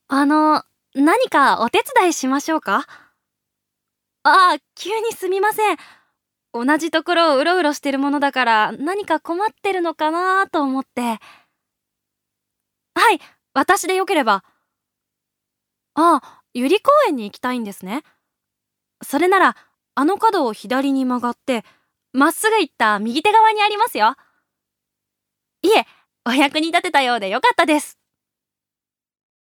あの、何かお手伝いしましょうか？ああ、急にすみません。同じところをうろうろしてるものだから何か困ってるのかなと思って。はい、私でよければ。ああ、百合公園に行きたいんですね。それなら、あの角を左に曲がって、まっすぐ行った右手側にありますよ。いえ、お役に立てたようでよかったです。